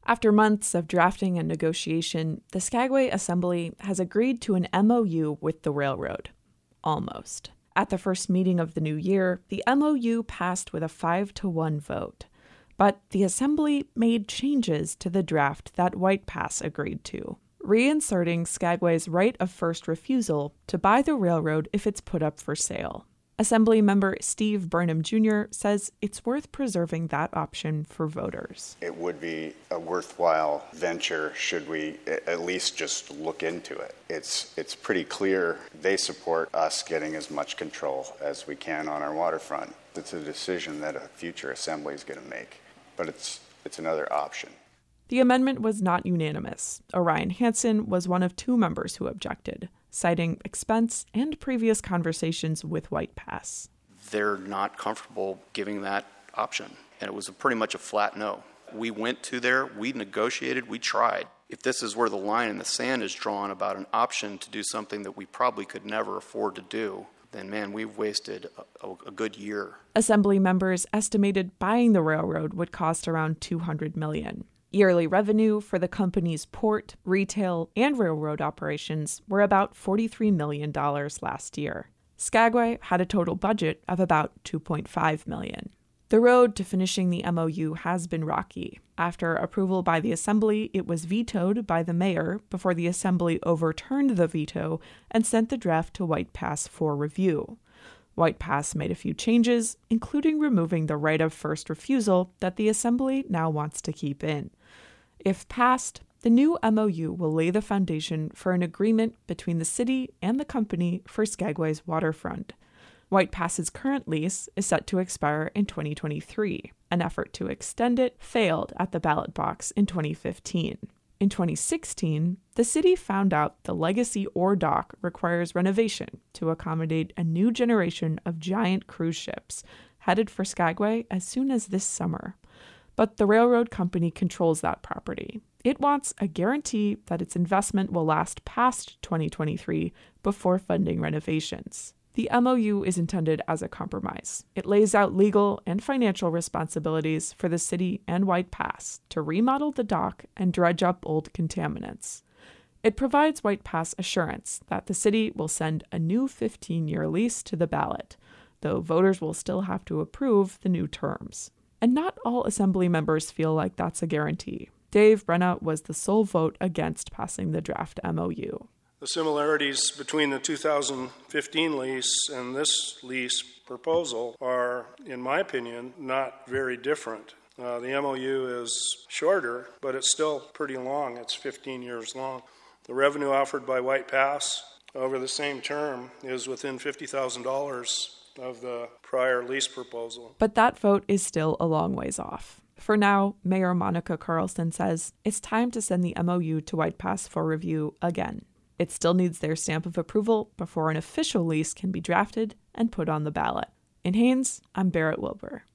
After months of drafting and negotiation, the Skagway Assembly has agreed to an MOU with the railroad. Almost. At the first meeting of the new year, the MOU passed with a 5-1 vote. But the Assembly made changes to the draft that White Pass agreed to, reinserting Skagway's right of first refusal to buy the railroad if it's put up for sale. Assembly member Steve Burnham Jr. says it's worth preserving that option for voters. It would be a worthwhile venture should we at least just look into it. It's pretty clear they support us getting as much control as we can on our waterfront. It's a decision that a future assembly is going to make, but it's another option. The amendment was not unanimous. Orion Hansen was one of 2 members who objected, citing expense and previous conversations with White Pass. They're not comfortable giving that option, and it was pretty much a flat no. We went to there, we negotiated, we tried. If this is where the line in the sand is drawn about an option to do something that we probably could never afford to do, then, man, we've wasted a good year. Assembly members estimated buying the railroad would cost around $200 million. Yearly revenue for the company's port, retail, and railroad operations were about $43 million last year. Skagway had a total budget of about $2.5 million. The road to finishing the MOU has been rocky. After approval by the Assembly, it was vetoed by the mayor before the Assembly overturned the veto and sent the draft to White Pass for review. White Pass made a few changes, including removing the right of first refusal that the Assembly now wants to keep in. If passed, the new MOU will lay the foundation for an agreement between the city and the company for Skagway's waterfront. White Pass's current lease is set to expire in 2023. An effort to extend it failed at the ballot box in 2015. In 2016, the city found out the legacy ore dock requires renovation to accommodate a new generation of giant cruise ships headed for Skagway as soon as this summer. But the railroad company controls that property. It wants a guarantee that its investment will last past 2023 before funding renovations. The MOU is intended as a compromise. It lays out legal and financial responsibilities for the city and White Pass to remodel the dock and dredge up old contaminants. It provides White Pass assurance that the city will send a new 15-year lease to the ballot, though voters will still have to approve the new terms. And not all Assembly members feel like that's a guarantee. Dave Brenna was the sole vote against passing the draft MOU. The similarities between the 2015 lease and this lease proposal are, in my opinion, not very different. The MOU is shorter, but it's still pretty long. It's 15 years long. The revenue offered by White Pass over the same term is within $50,000 of the prior lease proposal. But that vote is still a long ways off. For now, Mayor Monica Carlson says it's time to send the MOU to White Pass for review again. It still needs their stamp of approval before an official lease can be drafted and put on the ballot. In Haines, I'm Barrett Wilbur.